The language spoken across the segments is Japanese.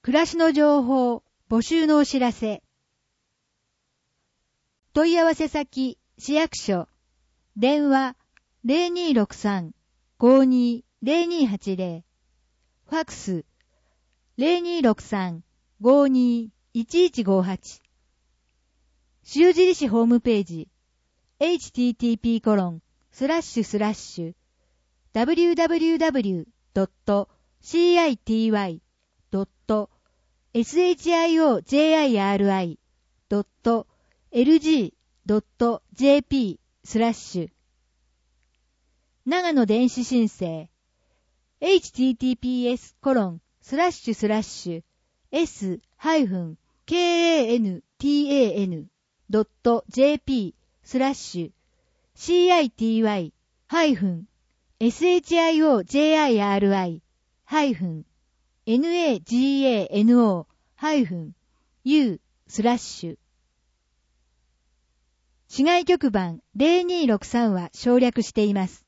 暮らしの情報、募集のお知らせ。問い合わせ先、市役所。電話、0263-520280。ファックス、0263-521158。塩尻市ホームページ、http://www.city.shiri.lg.jp/ 長野電子申請 https://city.shiri-nagano-u/ 市外局番0263は省略しています。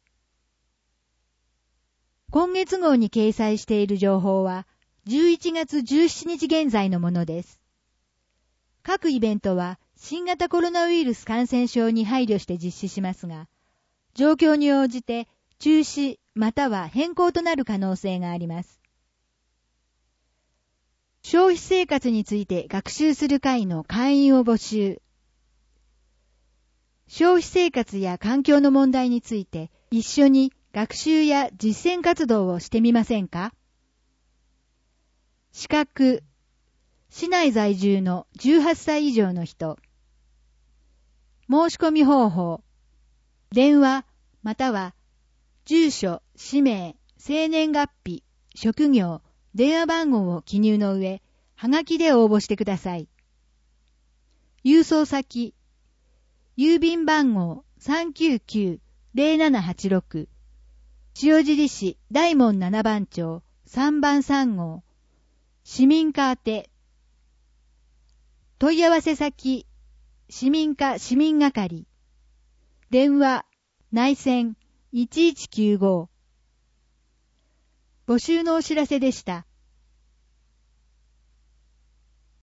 今月号に掲載している情報は11月17日現在のものです。各イベントは新型コロナウイルス感染症に配慮して実施しますが、状況に応じて中止または変更となる可能性があります。消費生活について学習する会の会員を募集。消費生活や環境の問題について一緒に学習や実践活動をしてみませんか？資格、市内在住の18歳以上の人。申し込み方法、電話または住所、氏名、生年月日、職業、電話番号を記入の上、はがきで応募してください。郵送先、郵便番号 399-0786 塩尻市大門7番町3番3号市民課宛て。問い合わせ先、市民課市民係。電話、内線1195。募集のお知らせでした。